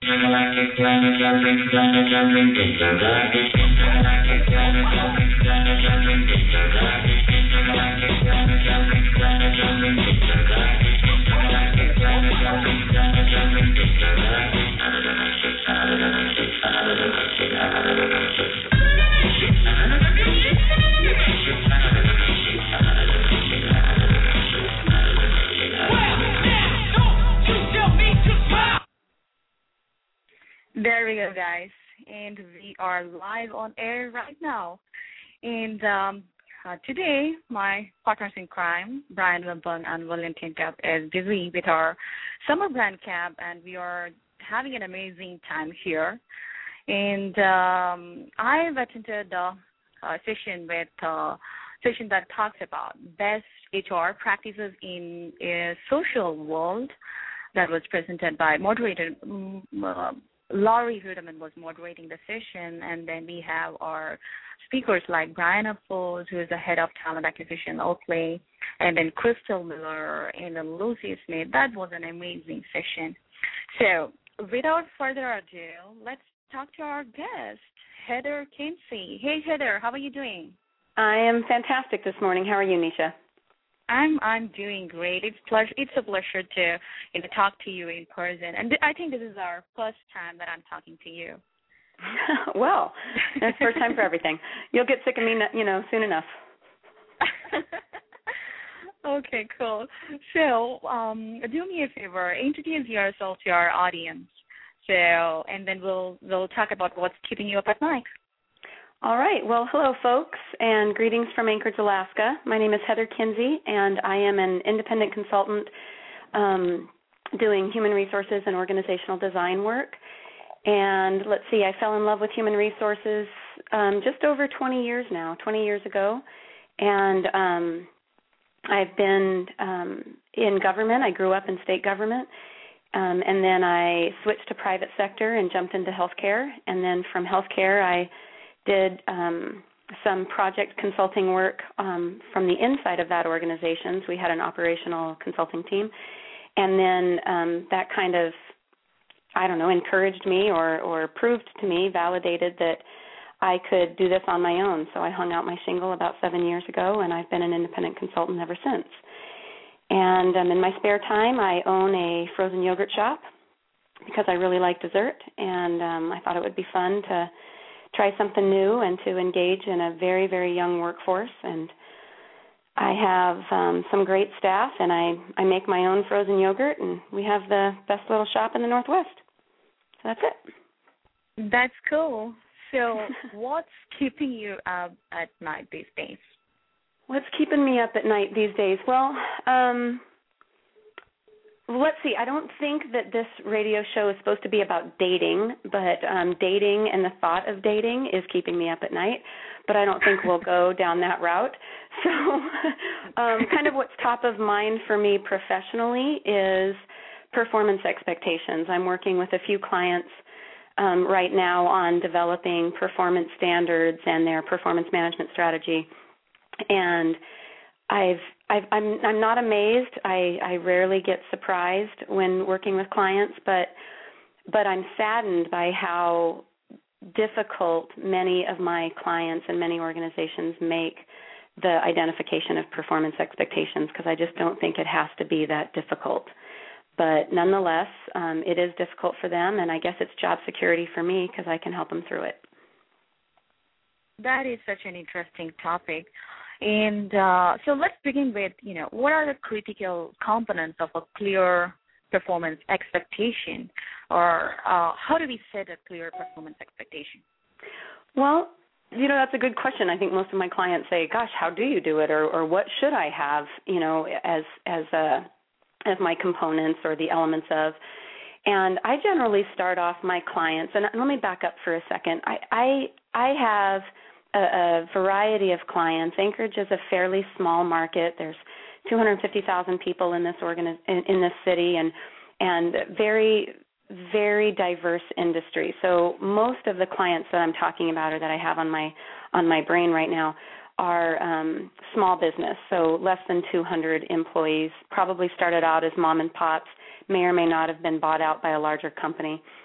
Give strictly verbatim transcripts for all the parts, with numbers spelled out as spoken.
There we go, guys. And we are live on air right now. And um, uh, today, my partners in crime, Brian Wimpung and William Tincup, is busy with our summer brand camp, and we are having an amazing time here. And um, I've attended a, a session with uh, session that talks about best H R practices in a social world that was presented by moderator. Um, uh, Laurie Hudeman was moderating the session, and then we have our speakers like Brian Upfolds, who is the head of talent acquisition at Oakley, and then Crystal Miller, and then Lucy Smith. That was an amazing session. So without further ado, let's talk to our guest, Heather Kinsey. Hey, Heather, how are you doing? I am fantastic this morning. How are you, Nisha? I'm I'm doing great. It's pleasure. It's a pleasure to you know talk to you in person, and th- I think this is our first time that I'm talking to you. Well, that's first time for everything. You'll get sick of me, you know, soon enough. Okay, cool. So, um, do me a favor, introduce yourself to our audience. So, and then we'll we'll talk about what's keeping you up at night. All right. Well, hello, folks, and greetings from Anchorage, Alaska. My name is Heather Kinsey, and I am an independent consultant um, doing human resources and organizational design work. And let's see, I fell in love with human resources um, just over twenty years now, twenty years ago. And um, I've been um, in government. I grew up in state government. Um, and then I switched to private sector and jumped into healthcare. And then from healthcare, I did um, some project consulting work um, from the inside of that organization. So we had an operational consulting team. And then um, that kind of, I don't know, encouraged me or, or proved to me, validated that I could do this on my own. So I hung out my shingle about seven years ago, and I've been an independent consultant ever since. And um, in my spare time, I own a frozen yogurt shop because I really like dessert, and um, I thought it would be fun to try something new and to engage in a very, very young workforce. And I have um, some great staff, and I, I make my own frozen yogurt, and we have the best little shop in the Northwest. So that's it. That's cool. So what's keeping you up at night these days? What's keeping me up at night these days? Well, um, let's see. I don't think that this radio show is supposed to be about dating, but um, dating and the thought of dating is keeping me up at night. But I don't think we'll go down that route. So um, kind of what's top of mind for me professionally is performance expectations. I'm working with a few clients um, right now on developing performance standards and their performance management strategy. And I've, I've, I'm, I'm not amazed. I, I rarely get surprised when working with clients, but but I'm saddened by how difficult many of my clients and many organizations make the identification of performance expectations, because I just don't think it has to be that difficult. But nonetheless, um, it is difficult for them, and I guess it's job security for me because I can help them through it. That is such an interesting topic. And uh, so let's begin with, you know, what are the critical components of a clear performance expectation, or uh, how do we set a clear performance expectation? Well, you know, that's a good question. I think most of my clients say, gosh, how do you do it, or, or what should I have, you know, as as a, as my components or the elements of. And I generally start off my clients, and let me back up for a second. I I, I have a, a variety of clients. Anchorage is a fairly small market. There's two hundred fifty thousand people in this organi- in, in this city, and and very, very diverse industry. So most of the clients that I'm talking about or that I have on my on my brain right now are um, small business, so less than two hundred employees, probably started out as mom and pops, may or may not have been bought out by a larger company.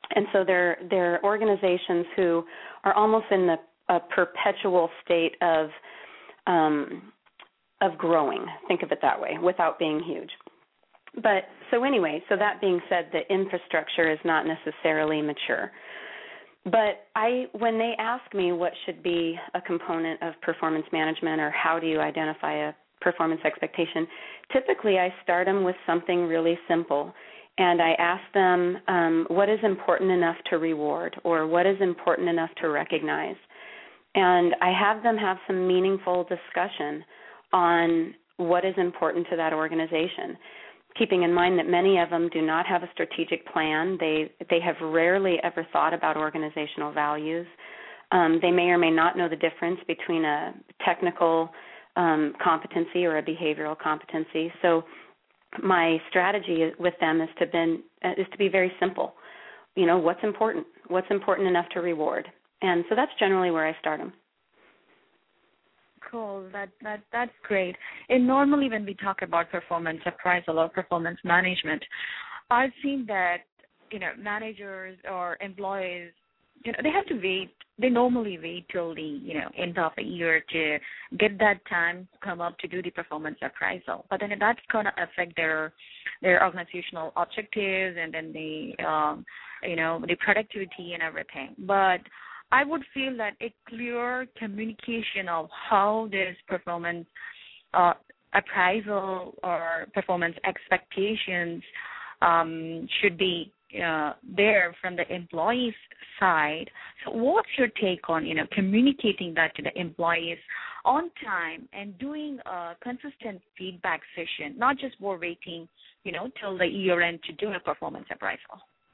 And so they're, they're organizations who are almost in the a perpetual state of um, of growing, think of it that way, without being huge. But so anyway, so that being said, the infrastructure is not necessarily mature. But I, when they ask me what should be a component of performance management or how do you identify a performance expectation, typically I start them with something really simple. And I ask them um, what is important enough to reward or what is important enough to recognize. And I have them have some meaningful discussion on what is important to that organization, keeping in mind that many of them do not have a strategic plan. They they have rarely ever thought about organizational values. Um, they may or may not know the difference between a technical um, competency or a behavioral competency. So my strategy with them is to been is to be very simple. You know, what's important? What's important enough to reward? And so that's generally where I start them. Cool. That that that's great. And normally when we talk about performance appraisal or performance management, I've seen that, you know, managers or employees, you know, they have to wait. They normally wait till the, you know, end of a year to get that time to come up to do the performance appraisal. But then that's going to affect their their organizational objectives and then the, um, you know, the productivity and everything. But I would feel that a clear communication of how this performance uh, appraisal or performance expectations um, should be uh, there from the employee's side. So what's your take on, you know, communicating that to the employees on time and doing a consistent feedback session, not just more waiting, you know, till the year end to do a performance appraisal?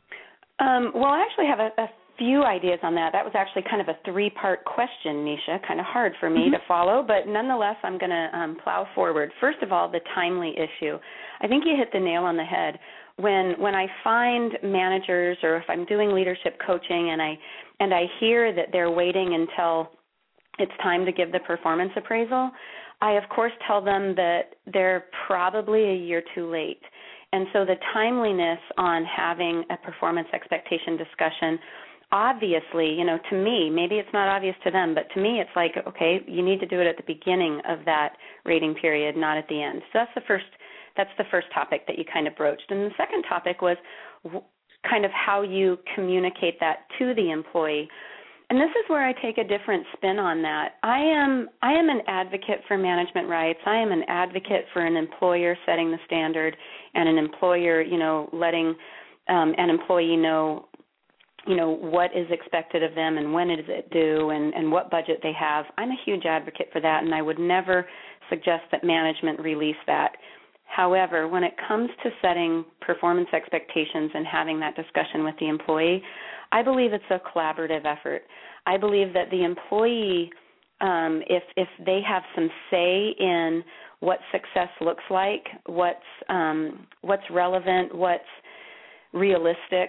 Um, well, I actually have a, a few ideas on that. That was actually kind of a three-part question, Nisha, kind of hard for me mm-hmm. to follow, but nonetheless, I'm going to um, plow forward. First of all, the timely issue. I think you hit the nail on the head. When when I find managers or if I'm doing leadership coaching and I and I hear that they're waiting until it's time to give the performance appraisal, I, of course, tell them that they're probably a year too late. And so the timeliness on having a performance expectation discussion, obviously, you know, to me, maybe it's not obvious to them, but to me it's like, okay, you need to do it at the beginning of that rating period, not at the end. So that's the first that's the first topic that you kind of broached. And the second topic was kind of how you communicate that to the employee. And this is where I take a different spin on that. I am I am an advocate for management rights. I am an advocate for an employer setting the standard and an employer, you know, letting um, an employee know, you know, what is expected of them and when is it due and, and what budget they have. I'm a huge advocate for that, and I would never suggest that management release that. However, when it comes to setting performance expectations and having that discussion with the employee, I believe it's a collaborative effort. I believe that the employee, um, if if they have some say in what success looks like, what's um, what's relevant, what's realistic,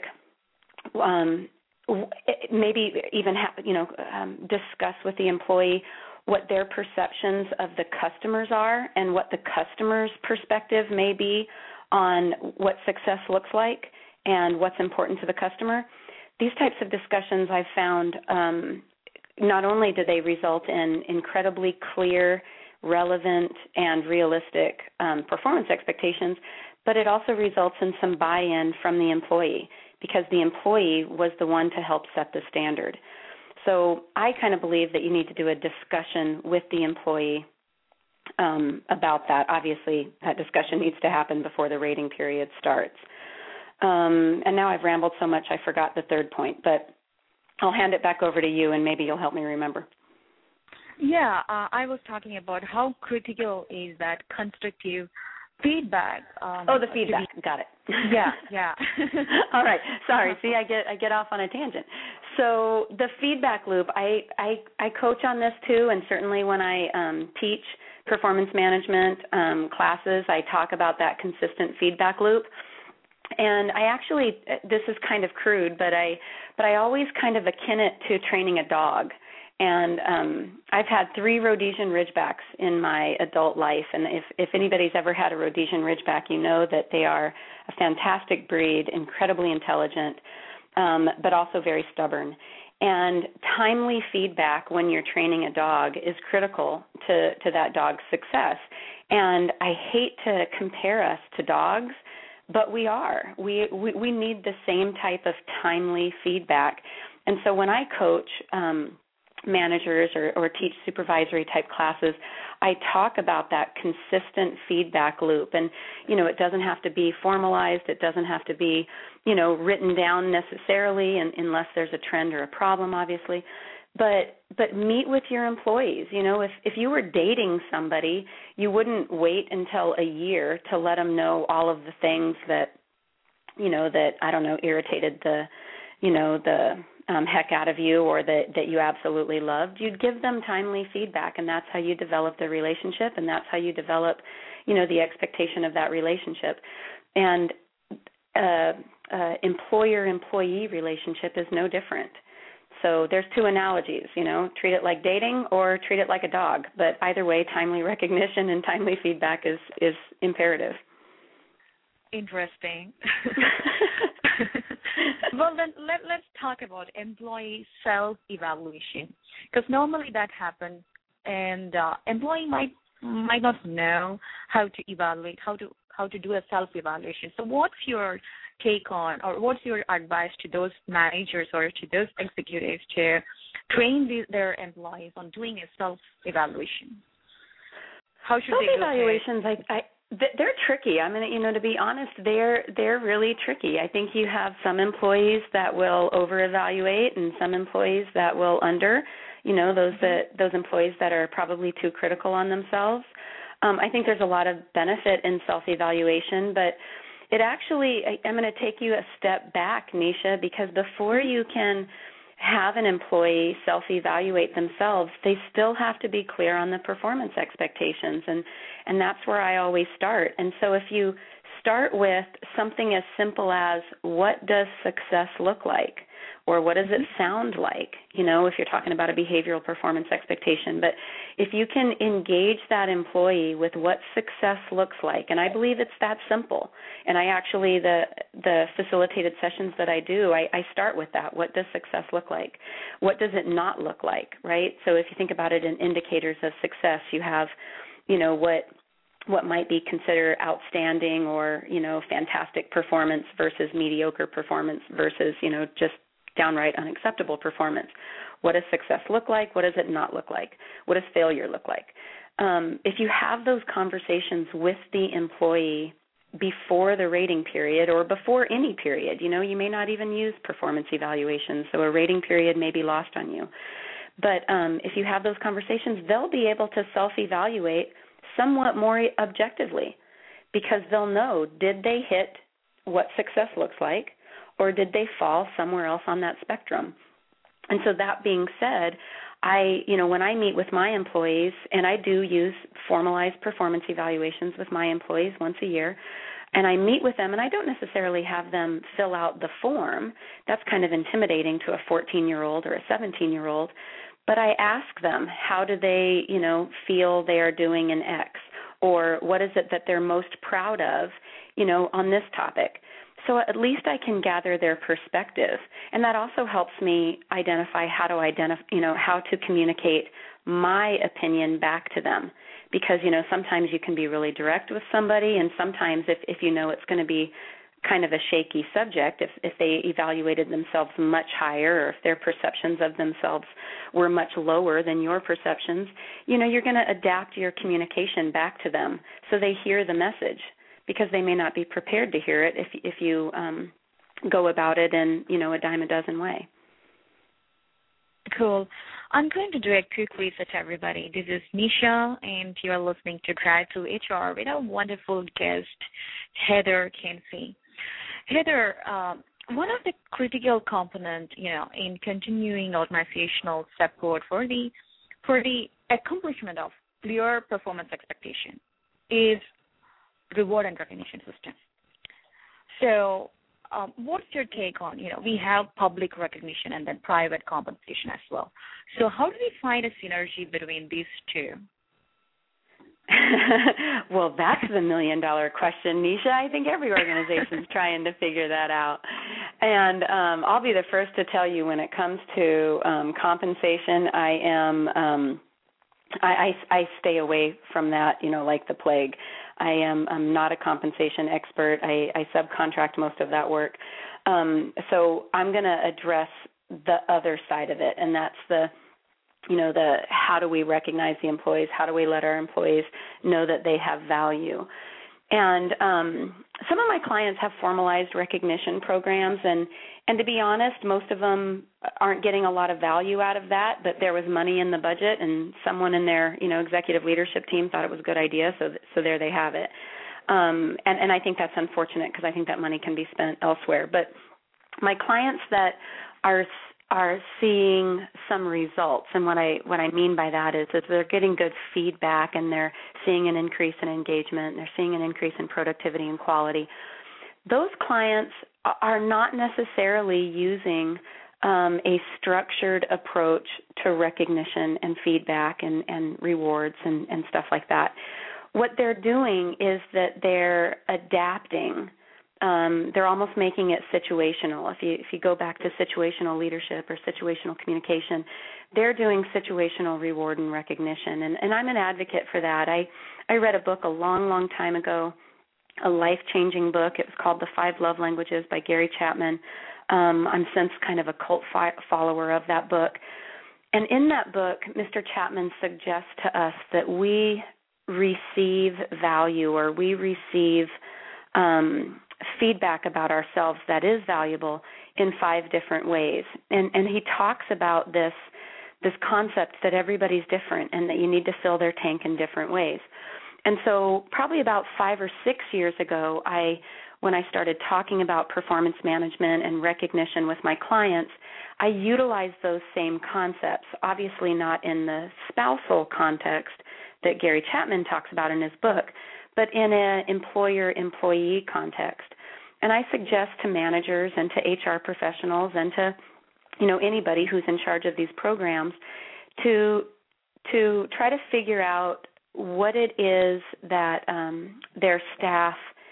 um, maybe even ha- you know um, discuss with the employee what their perceptions of the customers are and what the customer's perspective may be on what success looks like and what's important to the customer. These types of discussions I've found, um, not only do they result in incredibly clear, relevant, and realistic um, performance expectations, but it also results in some buy-in from the employee because the employee was the one to help set the standard. So I kind of believe that you need to do a discussion with the employee um, about that. Obviously, that discussion needs to happen before the rating period starts. Um, and now I've rambled so much I forgot the third point, but I'll hand it back over to you and maybe you'll help me remember. Yeah, uh, I was talking about how critical is that constructive feedback. Um, oh, the feedback. Be, Got it. Yeah, yeah. All right. Sorry. See, I get I get off on a tangent. So the feedback loop, I, I, I coach on this too, and certainly when I um, teach performance management um, classes, I talk about that consistent feedback loop. And I actually, this is kind of crude, but I, but I always kind of akin it to training a dog. And um, I've had three Rhodesian Ridgebacks in my adult life, and if, if anybody's ever had a Rhodesian Ridgeback, you know that they are a fantastic breed, incredibly intelligent, um, but also very stubborn. And timely feedback when you're training a dog is critical to, to that dog's success. And I hate to compare us to dogs, but we are. We, we, we need the same type of timely feedback. And so when I coach um, managers or, or teach supervisory type classes, I talk about that consistent feedback loop. And, you know, it doesn't have to be formalized. It doesn't have to be, you know, written down necessarily, and, unless there's a trend or a problem, obviously. But but meet with your employees. You know, if, if you were dating somebody, you wouldn't wait until a year to let them know all of the things that, you know, that, I don't know, irritated the, you know, the um, heck out of you, or that, that you absolutely loved. You'd give them timely feedback, and that's how you develop the relationship, and that's how you develop, you know, the expectation of that relationship. And uh, uh, employer-employee relationship is no different. So there's two analogies, you know, treat it like dating or treat it like a dog. But either way, timely recognition and timely feedback is, is imperative. Interesting. Well, then let, let's talk about employee self-evaluation, because normally that happens, and uh, employee might might not know how to evaluate, how to how to do a self-evaluation. So what's your take on, or what's your advice to those managers or to those executives to train the, their employees on doing a self-evaluation? How should they do it? Self-evaluations, I, I they're tricky. I mean, you know, to be honest, they're they're really tricky. I think you have some employees that will over-evaluate, and some employees that will under. You know, those that those employees that are probably too critical on themselves. Um, I think there's a lot of benefit in self-evaluation, but it actually, I, I'm going to take you a step back, Nisha, because before you can have an employee self-evaluate themselves, they still have to be clear on the performance expectations, and, and that's where I always start. And so if you start with something as simple as, what does success look like? Or what does it sound like, you know, if you're talking about a behavioral performance expectation. But if you can engage that employee with what success looks like, and I believe it's that simple, and I actually, the the facilitated sessions that I do, I, I start with that. What does success look like? What does it not look like, right? So if you think about it in indicators of success, you have, you know, what what might be considered outstanding or, you know, fantastic performance versus mediocre performance versus, you know, just downright unacceptable performance. What does success look like? What does it not look like? What does failure look like? Um, if you have those conversations with the employee before the rating period or before any period, you know, you may not even use performance evaluations, so a rating period may be lost on you. But um, if you have those conversations, they'll be able to self-evaluate somewhat more objectively, because they'll know, did they hit what success looks like, or did they fall somewhere else on that spectrum? And so that being said, I, you know, when I meet with my employees, and I do use formalized performance evaluations with my employees once a year, and I meet with them, and I don't necessarily have them fill out the form. That's kind of intimidating to a fourteen-year-old or a seventeen-year-old. But I ask them, how do they, you know, feel they are doing in X? Or what is it that they're most proud of, you know, on this topic? So at least I can gather their perspective, and that also helps me identify how to identify, you know, how to communicate my opinion back to them. Because, you know, sometimes you can be really direct with somebody, and sometimes if, if you know it's going to be kind of a shaky subject, if, if they evaluated themselves much higher, or if their perceptions of themselves were much lower than your perceptions, you know, you're going to adapt your communication back to them so they hear the message, because they may not be prepared to hear it if if you um, go about it in, you know, a dime a dozen way. Cool. I'm going to do a quick reset, everybody. This is Nisha, and you're listening to Drive to H R with our wonderful guest, Heather Kinsey. Heather, um, one of the critical components, you know, in continuing organizational support for the for the accomplishment of clear performance expectation is reward and recognition system. So um, what's your take on, you know, we have public recognition and then private compensation as well. So how do we find a synergy between these two? Well, that's the million-dollar question, Nisha. I think every organization is trying to figure that out. And um, I'll be the first to tell you when it comes to um, compensation, I am um, I, I, I stay away from that, you know, like the plague. I am I'm not a compensation expert. I, I subcontract most of that work. Um, so I'm going to address the other side of it, and that's the you know, the how do we recognize the employees? How do we let our employees know that they have value? And um, some of my clients have formalized recognition programs, and, and to be honest, most of them aren't getting a lot of value out of that, but there was money in the budget, and someone in their, you know, executive leadership team thought it was a good idea, so so there they have it. Um, and, and I think that's unfortunate because I think that money can be spent elsewhere. But my clients that are are seeing some results, and what I what I mean by that is that they're getting good feedback, and they're seeing an increase in engagement, and they're seeing an increase in productivity and quality. Those clients are not necessarily using um, a structured approach to recognition and feedback and, and rewards and, and stuff like that. What they're doing is that they're adapting. Um, they're almost making it situational. If you if you go back to situational leadership or situational communication, they're doing situational reward and recognition, and, and I'm an advocate for that. I, I read a book a long, long time ago, a life-changing book. It was called The Five Love Languages by Gary Chapman. Um, I'm since kind of a cult fi- follower of that book. And in that book, Mister Chapman suggests to us that we receive value, or we receive um, feedback about ourselves that is valuable in five different ways. And, and he talks about this this concept that everybody's different and that you need to fill their tank in different ways. And so probably about five or six years ago, I when I started talking about performance management and recognition with my clients, I utilized those same concepts, obviously not in the spousal context that Gary Chapman talks about in his book, but in an employer-employee context. And I suggest to managers and to H R professionals and to, you know, anybody who's in charge of these programs to to try to figure out what it is that um, their staff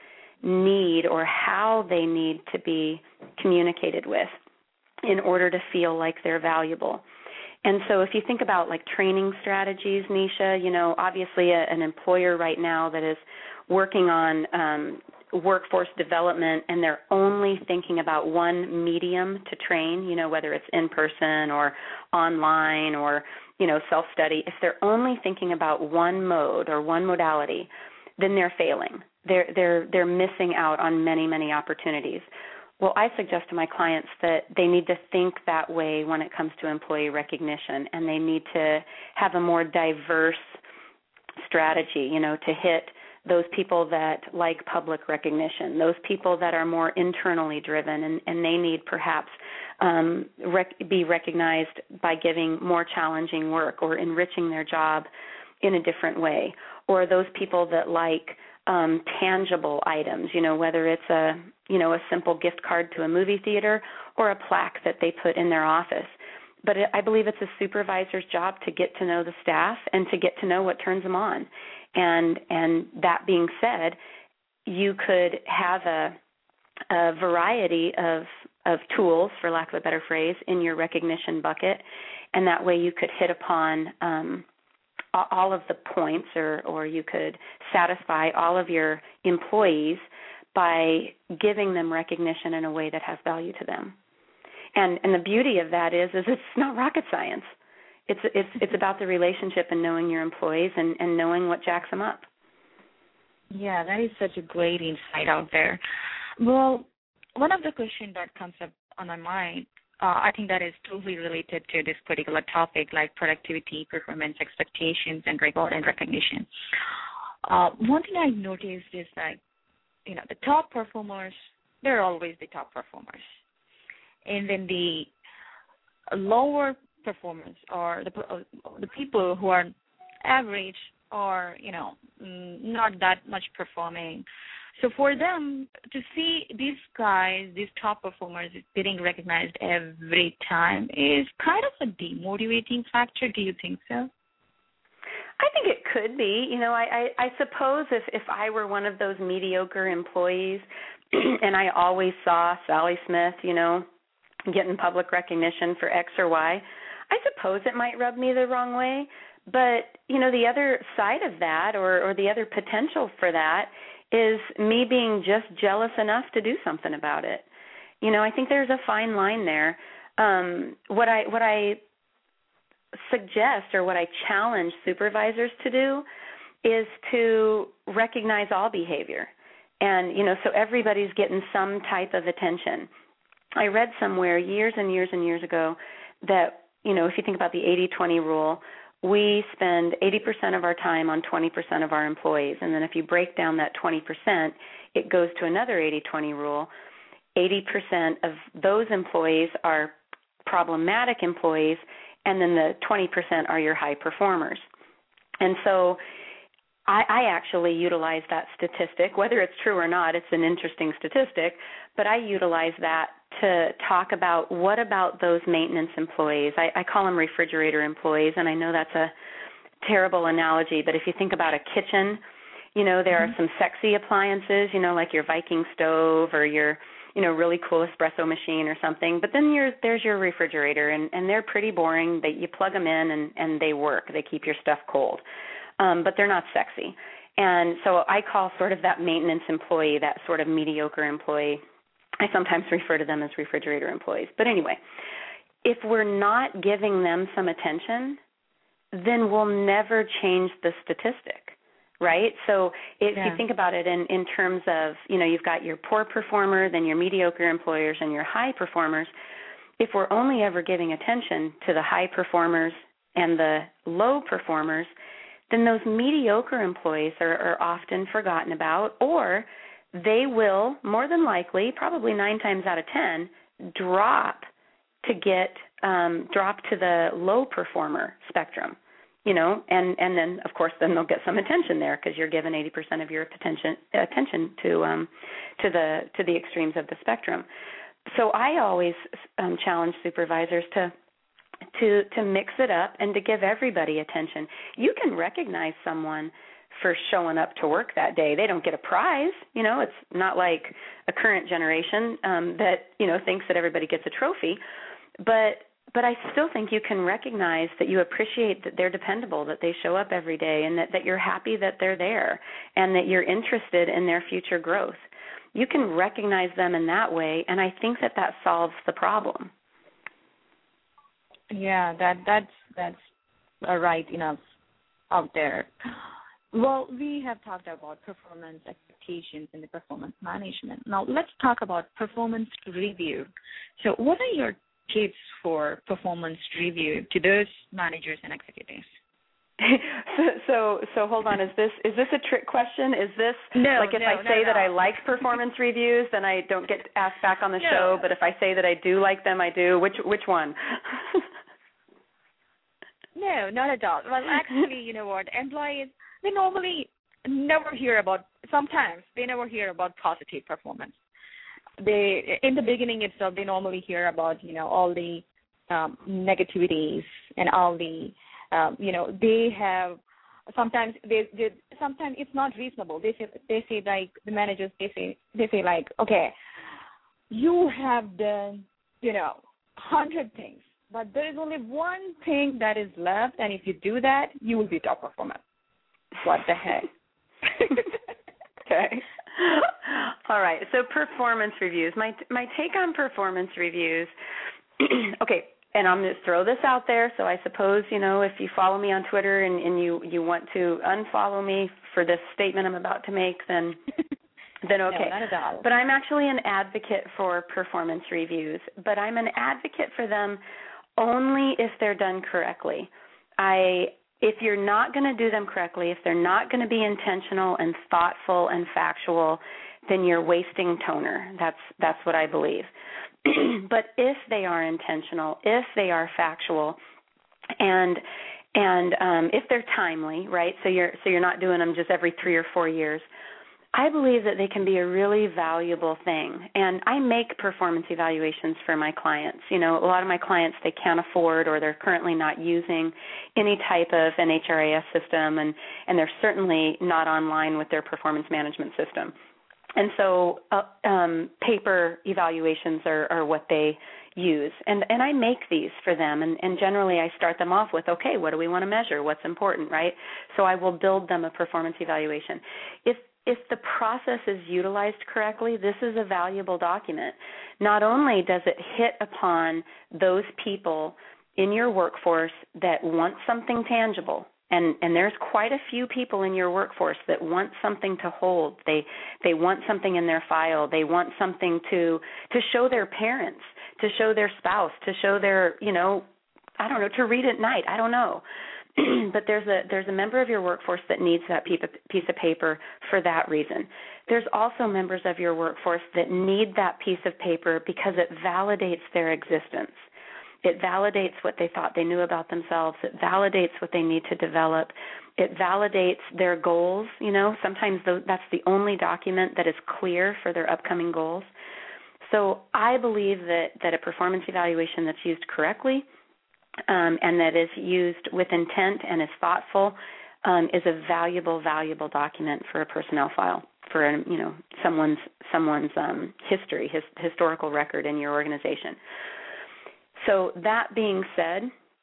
need, or how they need to be communicated with in order to feel like they're valuable. And so if you think about like training strategies, Nisha, you know, obviously a, an employer right now that is working on um, workforce development, and they're only thinking about one medium to train, you know, whether it's in person or online or, you know, self-study, if they're only thinking about one mode or one modality, then they're failing. They're they're they're missing out on many, many opportunities. Well, I suggest to my clients that they need to think that way when it comes to employee recognition, and they need to have a more diverse strategy, you know, to hit those people that like public recognition, those people that are more internally driven, and, and they need perhaps um, rec- be recognized by giving more challenging work or enriching their job in a different way, or those people that like um, tangible items, you know, whether it's a, you know, a simple gift card to a movie theater or a plaque that they put in their office. But I believe it's a supervisor's job to get to know the staff and to get to know what turns them on. And and that being said, you could have a, a variety of of tools, for lack of a better phrase, in your recognition bucket, and that way you could hit upon um, all of the points, or, or you could satisfy all of your employees by giving them recognition in a way that has value to them. And and the beauty of that is, is it's not rocket science. It's it's it's about the relationship and knowing your employees and, and knowing what jacks them up. Yeah, that is such a great insight out there. Well, one of the questions that comes up on my mind, uh, I think that is totally related to this particular topic, like productivity, performance expectations, and reward and recognition. Uh, one thing I noticed is that, you know, the top performers, they're always the top performers. And then the lower performers, or the uh, the people who are average, or, you know, not that much performing. So for them to see these guys, these top performers getting recognized every time is kind of a demotivating factor. Do you think so? I think it could be. You know, I, I, I suppose if, if I were one of those mediocre employees and I always saw Sally Smith, you know, getting public recognition for X or Y, I suppose it might rub me the wrong way. But, you know, the other side of that or, or the other potential for that is me being just jealous enough to do something about it. You know, I think there's a fine line there. Um, what I what I suggest or what I challenge supervisors to do is to recognize all behavior. And, you know, so everybody's getting some type of attention. I read somewhere years and years and years ago that, you know, if you think about the eighty twenty rule, we spend eighty percent of our time on twenty percent of our employees. And then if you break down that twenty percent, it goes to another eighty twenty rule. eighty percent of those employees are problematic employees, and then the twenty percent are your high performers. And so I, I actually utilize that statistic. Whether it's true or not, it's an interesting statistic, but I utilize that to talk about what about those maintenance employees. I, I call them refrigerator employees, and I know that's a terrible analogy, but if you think about a kitchen, you know, there mm-hmm. are some sexy appliances, you know, like your Viking stove or your, you know, really cool espresso machine or something, but then you're, there's your refrigerator, and, and they're pretty boring. They, you plug them in, and, and they work. They keep your stuff cold, um, but they're not sexy. And so I call sort of that maintenance employee, that sort of mediocre employee. I sometimes refer to them as refrigerator employees. But anyway, if we're not giving them some attention, then we'll never change the statistic, right? So if yeah. you think about it in, in terms of, you know, you've got your poor performer, then your mediocre employers, and your high performers. If we're only ever giving attention to the high performers and the low performers, then those mediocre employees are, are often forgotten about, or they will, more than likely, probably nine times out of ten, drop to get um, drop to the low performer spectrum, you know, and, and then, of course, then they'll get some attention there because you're giving eighty percent of your attention attention to um, to the to the extremes of the spectrum. So I always um, challenge supervisors to to to mix it up and to give everybody attention. You can recognize someone for showing up to work that day. They don't get a prize. You know, it's not like a current generation um, that, you know, thinks that everybody gets a trophy. But but I still think you can recognize that you appreciate that they're dependable, that they show up every day, and that, that you're happy that they're there, and that you're interested in their future growth. You can recognize them in that way, and I think that that solves the problem. Yeah, that that's that's uh, right enough out there. Well, we have talked about performance expectations and the performance management. Now, let's talk about performance review. So what are your tips for performance review to those managers and executives? so, so, so hold on. Is this is this a trick question? Is this no, like if no, I say no, that no. I like performance reviews, then I don't get asked back on the no. show? But if I say that I do like them, I do. Which which one? No, not at all. Well, actually, you know what? Employees, they normally never hear about, sometimes they never hear about positive performance. They, in the beginning itself, they normally hear about, you know, all the um, negativities and all the, um, you know, they have, sometimes they, they, sometimes it's not reasonable. They say, they say like, the managers, they say, they say like, okay, you have done, you know, hundred things, but there is only one thing that is left, and if you do that, you will be top performer. What the heck? Okay. All right. So performance reviews. My my take on performance reviews. Okay, and I'm going to throw this out there. So I suppose, you know, if you follow me on Twitter and, and you, you want to unfollow me for this statement I'm about to make, then then okay. No, not at all. But I'm actually an advocate for performance reviews. But I'm an advocate for them only if they're done correctly. I If you're not going to do them correctly, if they're not going to be intentional and thoughtful and factual, then you're wasting toner. That's that's what I believe. But if they are intentional, if they are factual, and and um, if they're timely, right? So you're so you're not doing them just every three or four years. I believe that they can be a really valuable thing, and I make performance evaluations for my clients. You know, a lot of my clients, they can't afford or they're currently not using any type of an H R A S system, and, and they're certainly not online with their performance management system. And so uh, um, paper evaluations are, are what they use. And, and I make these for them, and, and generally I start them off with, okay, what do we want to measure? What's important, right? So I will build them a performance evaluation. If If the process is utilized correctly, this is a valuable document. Not only does it hit upon those people in your workforce that want something tangible, and, and there's quite a few people in your workforce that want something to hold. They they want something in their file. They want something to to show their parents, to show their spouse, to show their, you know, I don't know, to read at night. I don't know. But there's a there's a member of your workforce that needs that piece of paper for that reason. There's also members of your workforce that need that piece of paper because it validates their existence. It validates what they thought they knew about themselves. It validates what they need to develop. It validates their goals. You know, sometimes that's the only document that is clear for their upcoming goals. So I believe that, that a performance evaluation that's used correctly Um, and that is used with intent and is thoughtful, um, is a valuable, valuable document for a personnel file, for a, you know someone's someone's um, history, his historical record in your organization. So that being said,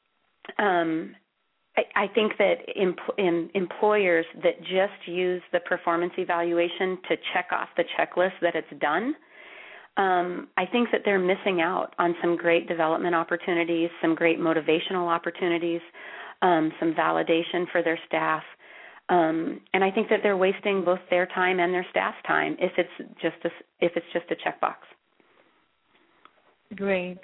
um, I, I think that empl- in employers that just use the performance evaluation to check off the checklist that it's done, Um, I think that they're missing out on some great development opportunities, some great motivational opportunities, um, some validation for their staff, um, and I think that they're wasting both their time and their staff's time if it's just a, if it's just a checkbox. Great.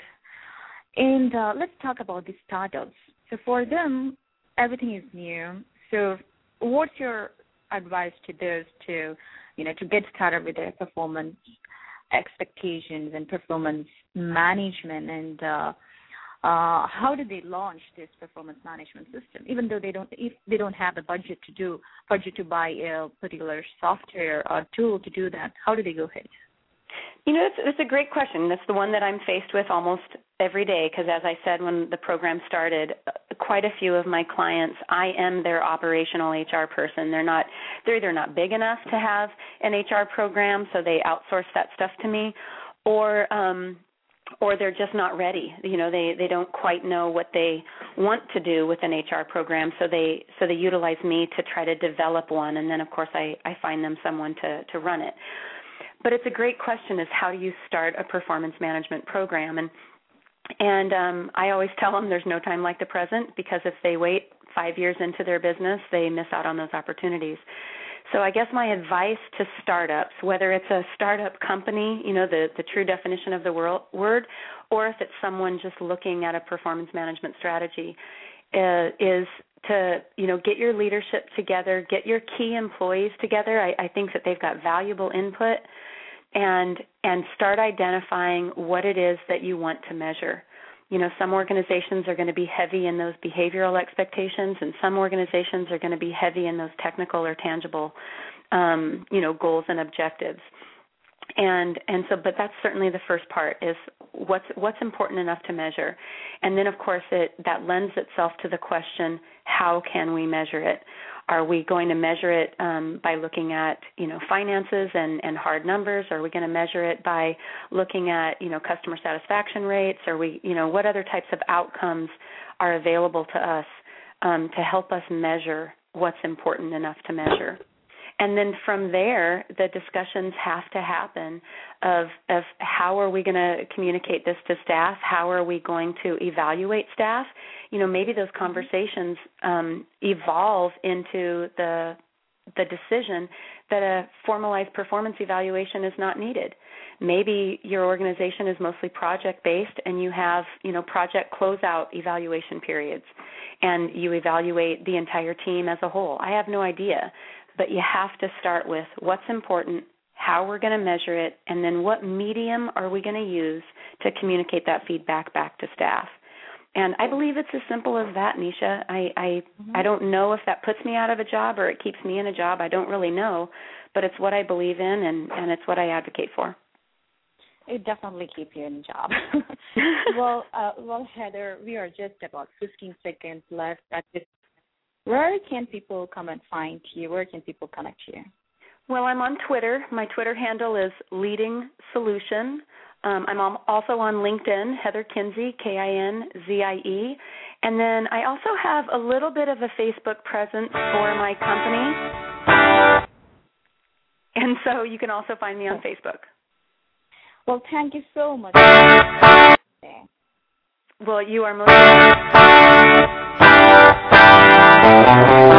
And uh, let's talk about the startups. So for them, everything is new. So what's your advice to those to, you know, to get started with their performance expectations and performance management, and uh, uh, how do they launch this performance management system? Even though they don't, if they don't have the budget to do budget to buy a particular software or tool to do that, how do they go ahead? You know, it's, it's a great question. That's the one that I'm faced with almost every day because, as I said when the program started, quite a few of my clients, I am their operational H R person. They're not, they're either not big enough to have an H R program, so they outsource that stuff to me, or um, or they're just not ready. You know, they, they don't quite know what they want to do with an H R program, so they so they utilize me to try to develop one, and then of course I, I find them someone to, to run it. But it's a great question is how do you start a performance management program? And and um, I always tell them there's no time like the present, because if they wait five years into their business, they miss out on those opportunities. So I guess my advice to startups, whether it's a startup company, you know, the, the true definition of the world, word, or if it's someone just looking at a performance management strategy, uh, is to, you know, get your leadership together, get your key employees together. I, I think that they've got valuable input, and and start identifying what it is that you want to measure. You know, some organizations are going to be heavy in those behavioral expectations, and some organizations are going to be heavy in those technical or tangible, um, you know, goals and objectives. And and so, but that's certainly the first part is what's what's important enough to measure, and then of course it that lends itself to the question, how can we measure it? Are we going to measure it um, by looking at, you know, finances and, and hard numbers? Are we going to measure it by looking at, you know, customer satisfaction rates? Are we, you know, what other types of outcomes are available to us um, to help us measure what's important enough to measure? And then from there, the discussions have to happen of, of how are we going to communicate this to staff? How are we going to evaluate staff? You know, maybe those conversations um, evolve into the the decision that a formalized performance evaluation is not needed. Maybe your organization is mostly project-based and you have, you know, project closeout evaluation periods, and you evaluate the entire team as a whole. I have no idea. But you have to start with what's important, how we're going to measure it, and then what medium are we going to use to communicate that feedback back to staff. And I believe it's as simple as that, Nisha. I I, mm-hmm. I don't know if that puts me out of a job or it keeps me in a job. I don't really know. but it's what I believe in, and, and it's what I advocate for. It definitely keep you in job. well, uh, well, Heather, we are just about fifteen seconds left at this. Where can people come and find you? Where can people connect you? Well, I'm on Twitter. My Twitter handle is Leading Solution. Um, I'm also on LinkedIn, Heather Kinsey, K I N Z I E. And then I also have a little bit of a Facebook presence for my company. And so you can also find me on Facebook. Well, thank you so much. Well, you are most welcome.